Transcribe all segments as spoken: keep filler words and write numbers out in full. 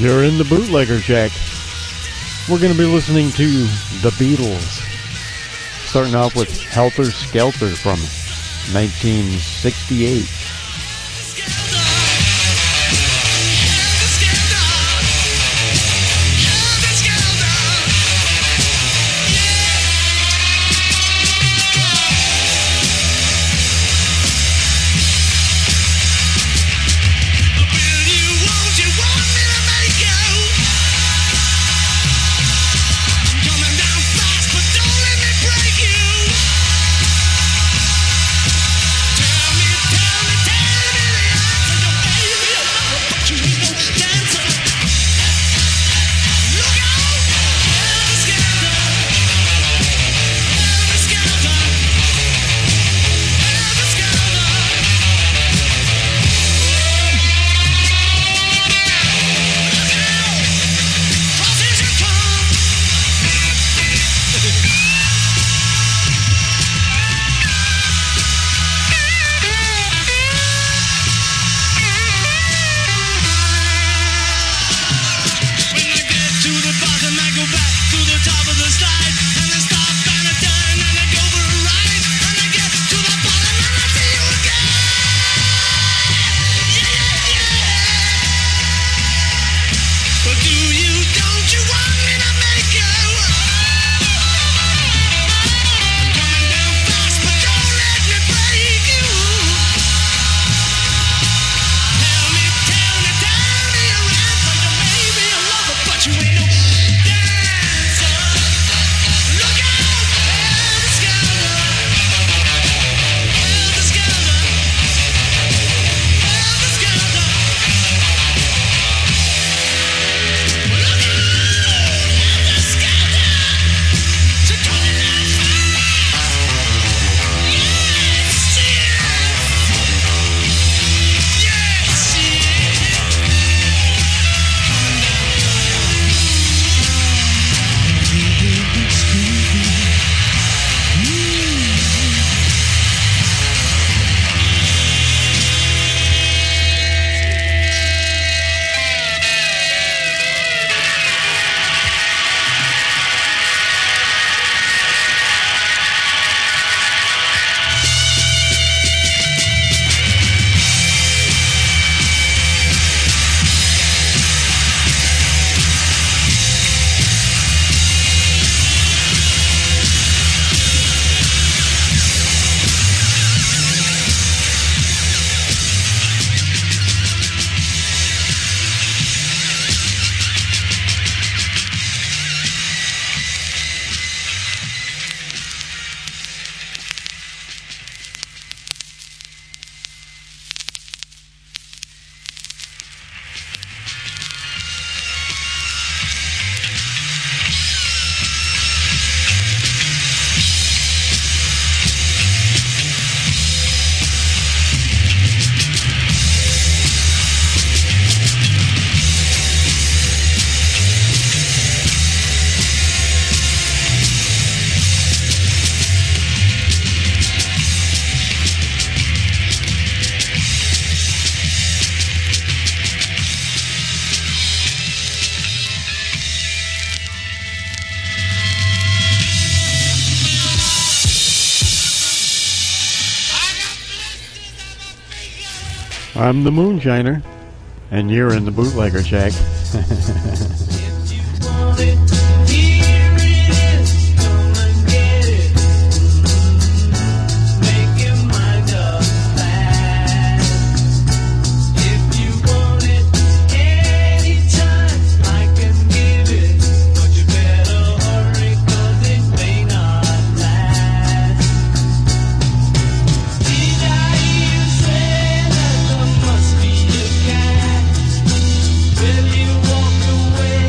You're in the Bootlegger Shack. We're going to be listening to The Beatles. Starting off with Helter Skelter from nineteen sixty-eight. I'm the Moonshiner, and you're in the Bootlegger Shack. Will you walk away?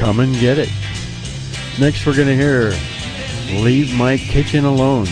Come and Get It. Next we're going to hear Leave My Kitchen Alone.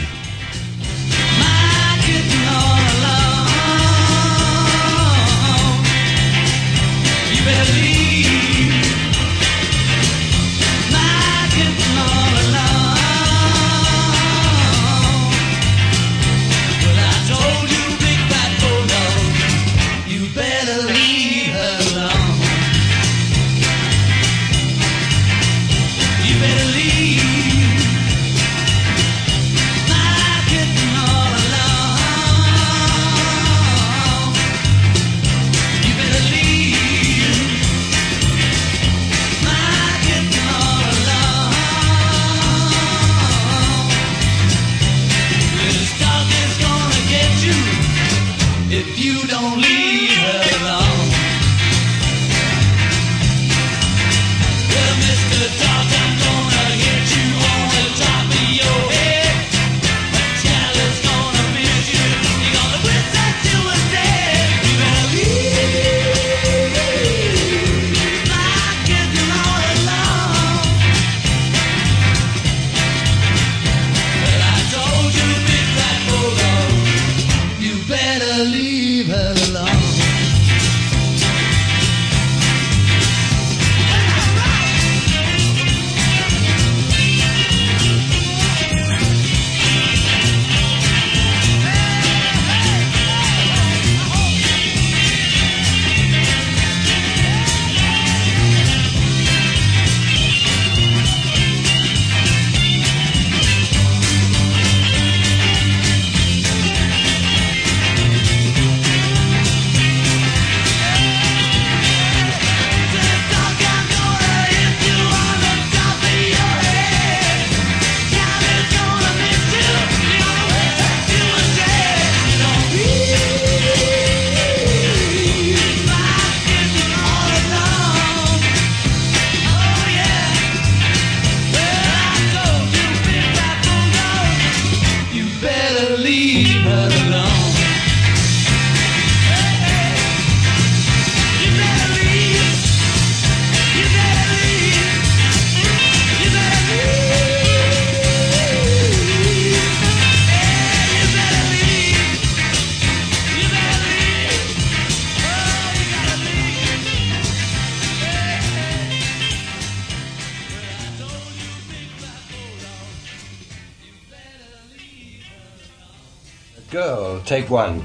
Go, take one.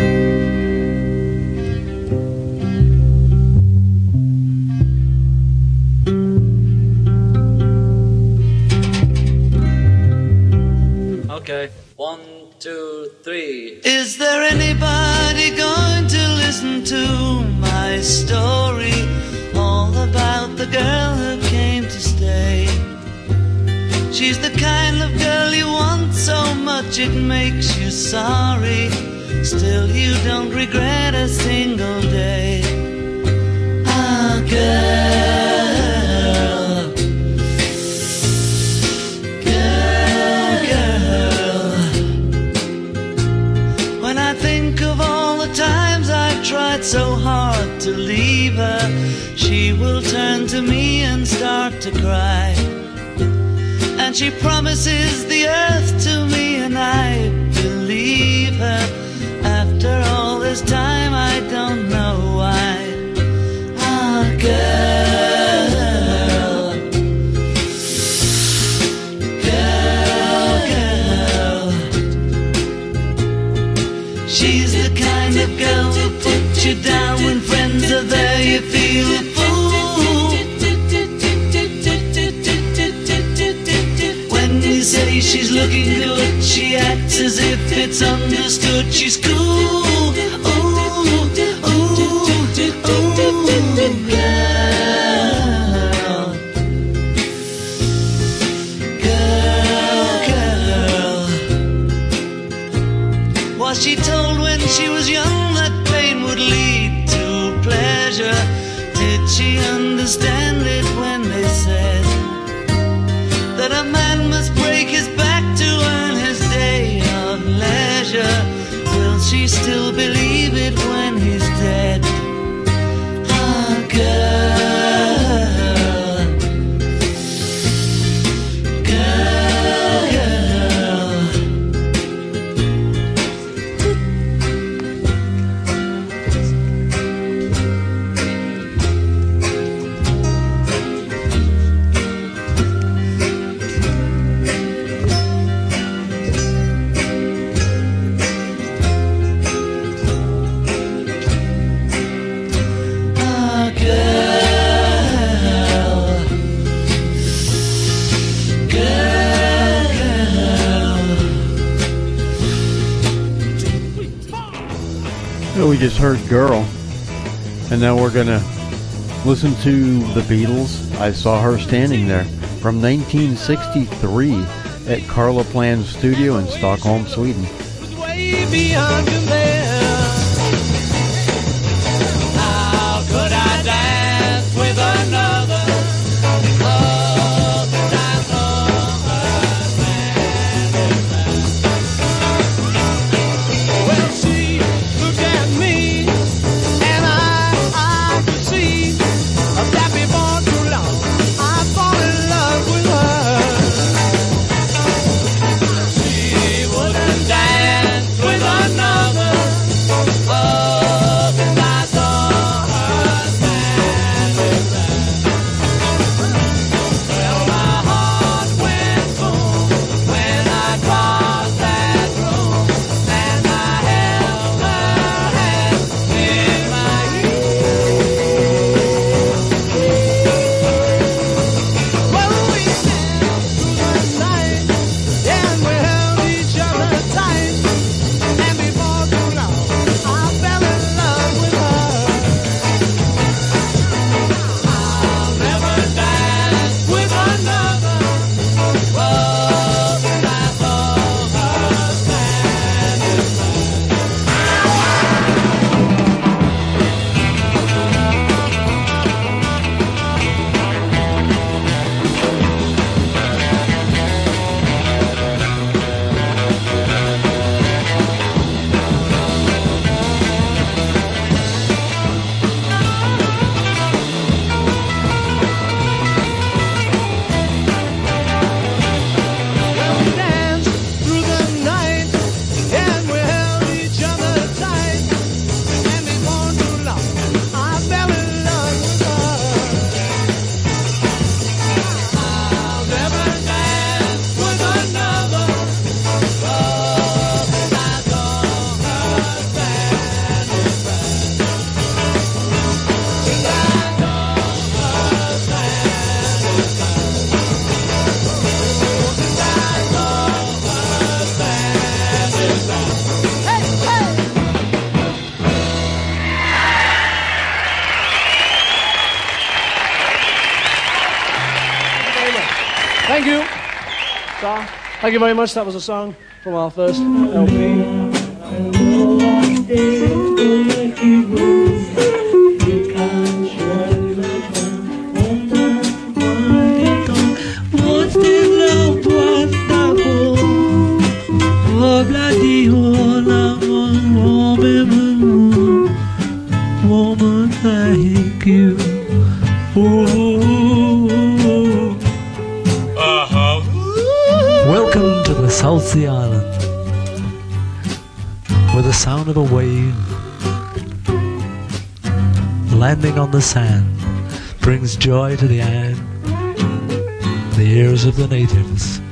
Okay, one, two, three. Is there anybody going to listen to my story? All about the girl who came to stay. She's the kind of girl you want so much it makes you sorry. Still you don't regret a single day. Ah, girl, girl, girl. When I think of all the times I've tried so hard to leave her, she will turn to me and start to cry. And she promises the earth to me, and I believe her. After all this time, I don't know why. Ah, girl, girl, girl. She's the kind of girl who puts you down when friends are there. You feel a fool. You say she's looking good, she acts as if it's understood. She's cool, ooh, ooh, ooh, girl, girl, girl. Was she told when she was young that pain would lead to pleasure? Did she understand it when they said that a man must break his back to earn his day of leisure? Will she still believe it when he's dead? Ah, girl, we just heard Girl. And now we're going to listen to the Beatles. I Saw Her Standing There from nineteen sixty-three at Carla Plan's studio in Stockholm, Sweden. Way beyond compare. How could I dance with another? Oh, that I saw her standing there. Well, she looked at me, and I, I could see that before too long I fall in love with her. She wouldn't dance with another. Oh, and I saw her standing there. Well, my heart went boom when I crossed that room, and I held her hand in my hand. Well, we danced through the night, and we held each other tight, and before too long I fell in love with her. I'll never dance with another. Oh, and I saw her standing Well, we danced through the night, and we held each other tight, and before too long I fell in love with her. I'll never dance with another. Oh, and I saw her standing there. And I saw her standing there. And I saw her standing there. Hey, hey! Thank you. So, thank you very much. That was a song from our first L P. Woman, thank you. Welcome to the South Sea Island, where the sound of a wave landing on the sand brings joy to the eye, the ears of the natives.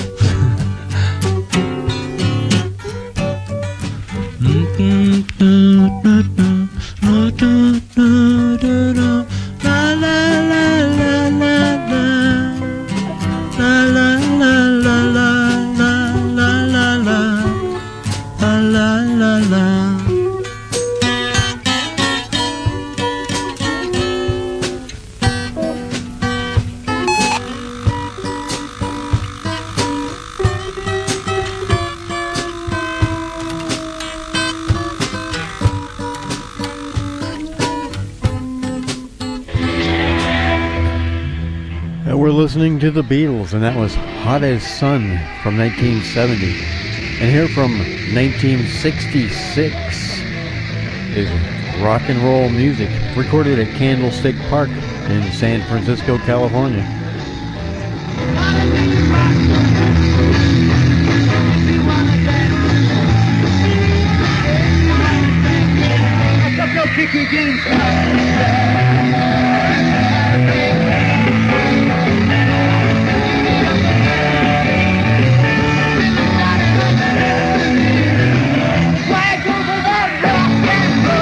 And we're listening to the Beatles, and that was Hot as Sun from nineteen seventy. And here from nineteen sixty-six is rock and roll music, recorded at Candlestick Park in San Francisco, California.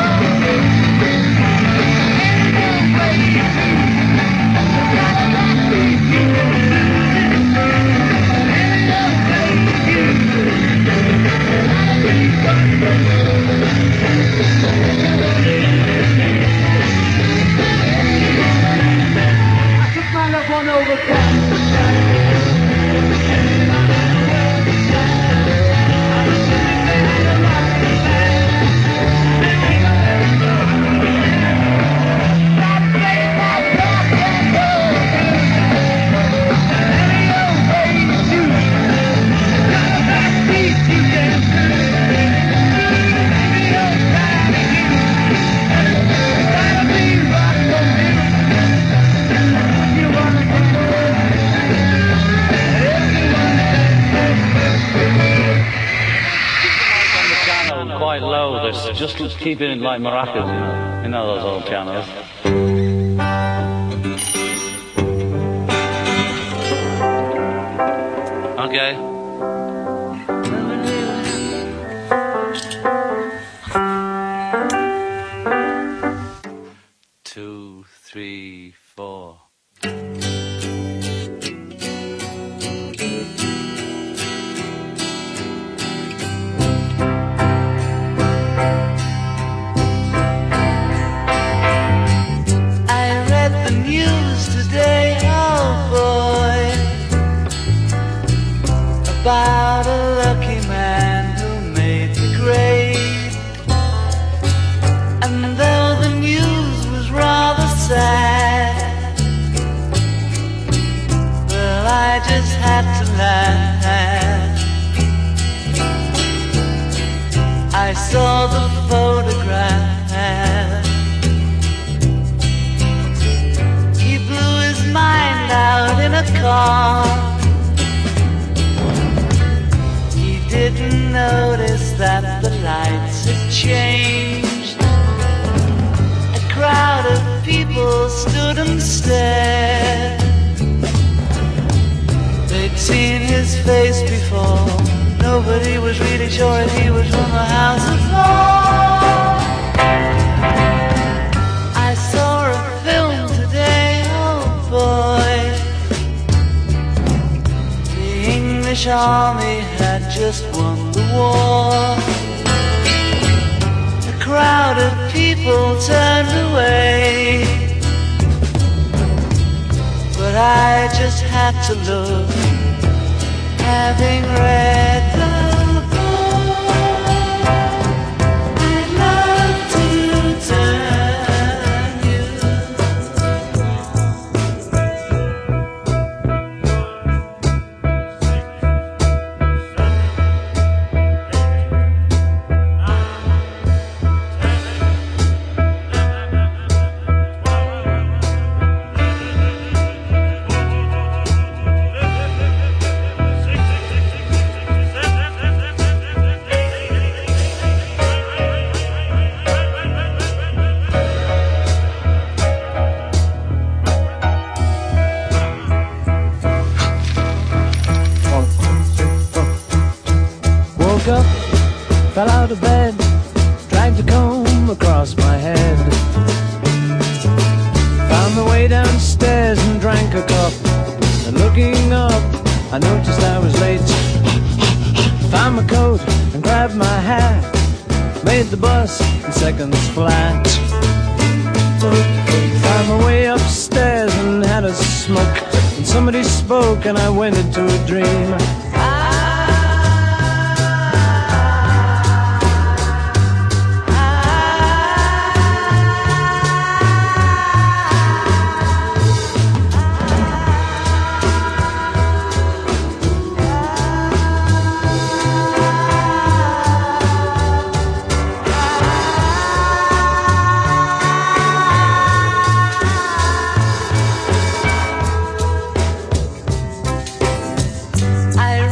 Why just keep it like maracas, you know. You know those old pianos. Okay. Two, three, four. About a lucky man who made the grade. And though the news was rather sad, well, I just had to laugh. I saw the photograph. He blew his mind out in a car. Didn't notice that the lights had changed. A crowd of people stood and stared. They'd seen his face before. Nobody was really sure if he was from the House of Lords. I saw a film today, oh boy. The English army had just won the war. A crowd of people turned away, but I just had to look, having read the book. I'd love to turn you. Up, fell out of bed, dragged a comb across my head. Found my way downstairs and drank a cup. And looking up, I noticed I was late. Found my coat and grabbed my hat. Made the bus in seconds flat. Found my way upstairs and had a smoke. And somebody spoke and I went into a dream. I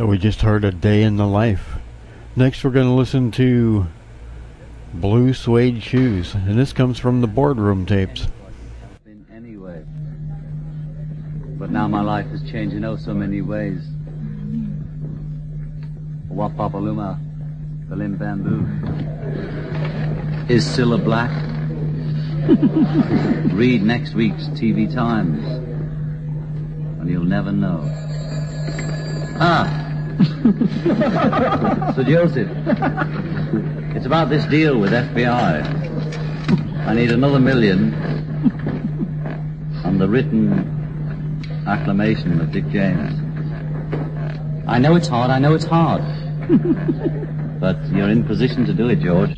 We just heard A Day in the Life. Next we're going to listen to Blue Suede Shoes, and this comes from the Boardroom tapes. In any way. But now my life has changed in oh so many ways. Wapapaluma, the limb bamboo. Is Cilla black? Read next week's T V Times, and you'll never know. Ah! Sir Joseph, it's about this deal with F B I. I need another million on the written acclamation of Dick James. I know it's hard, I know it's hard. But you're in position to do it, George.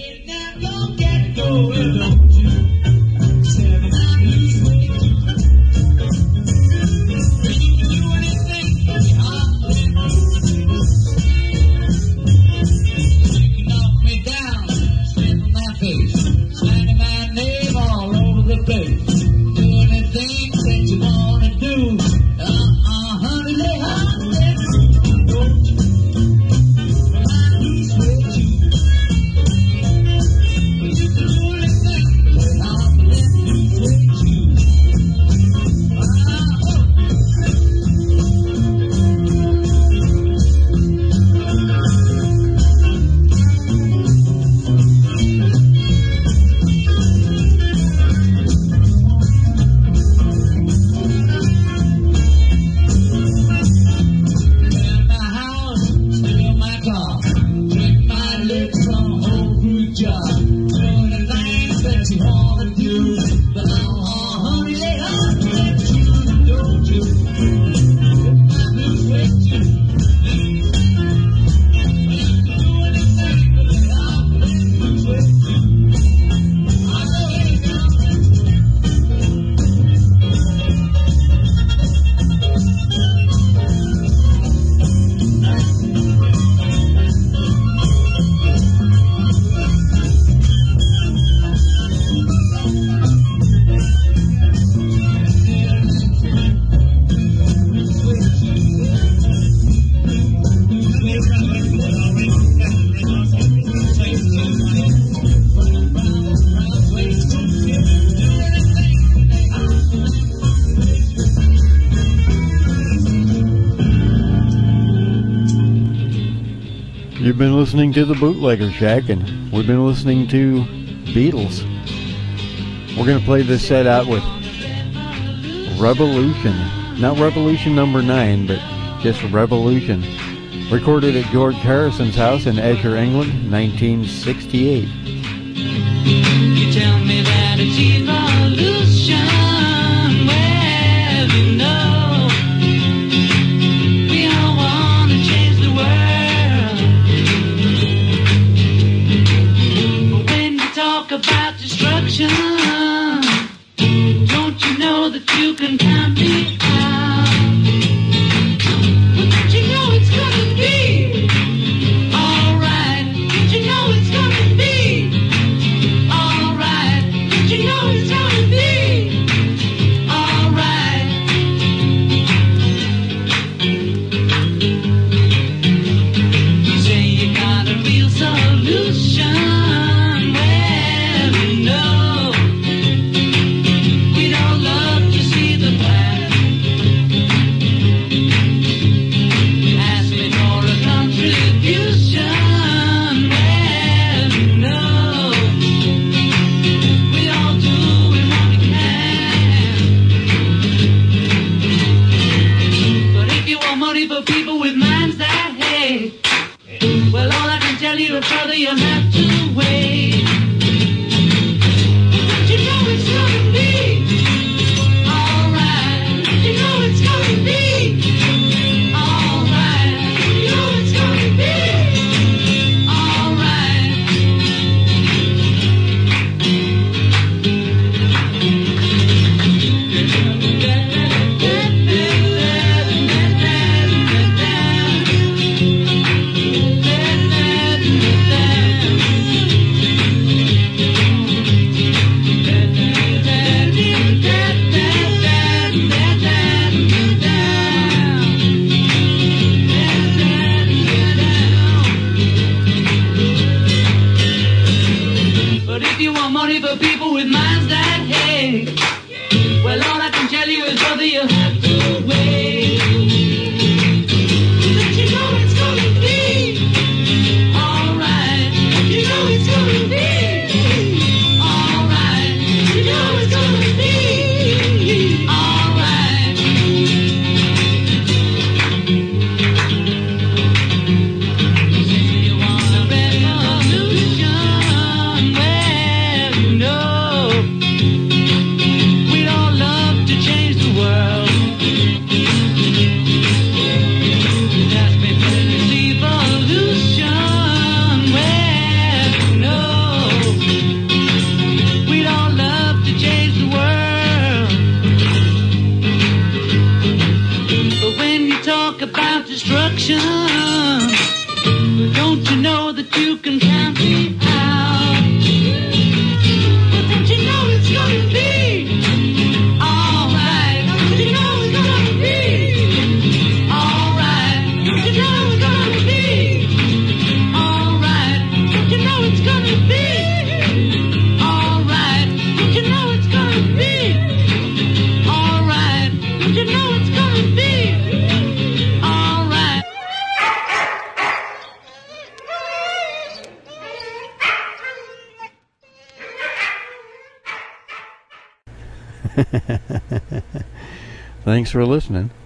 You've been listening to the Bootlegger Shack, and we've been listening to Beatles. We're going to play this set out with Revolution. Not Revolution number nine, but just Revolution. Recorded at George Harrison's house in Esher, England, nineteen sixty-eight. You tell me that it's evolution. Well, you know, we all want to change the world. But when you talk about destruction, don't you know that you can count me out? But you know it's gonna be alright. But you know it's gonna be alright. But you know it's gonna be alright. You say you got a real solution. Well, you know, we don't love to see the past. money for people with minds that hate. Well, all I can tell you is, brother, you have to wait. But you know it's gonna be alright. You know it's gonna be alright. You know it's gonna be alright. You want a revolution? Well, you know we'd all love to change the world. Just before this evolution, well, you know we'd all love to change the world. But when you talk about destruction, don't you know that you can count me out? But don't you know it's gonna be alright? Don't you know it's gonna be alright? Don't you know it's gonna be alright? Don't you know it's gonna be alright? Don't you know it's gonna be alright? Don't you know it's gonna be alright? Thanks for listening.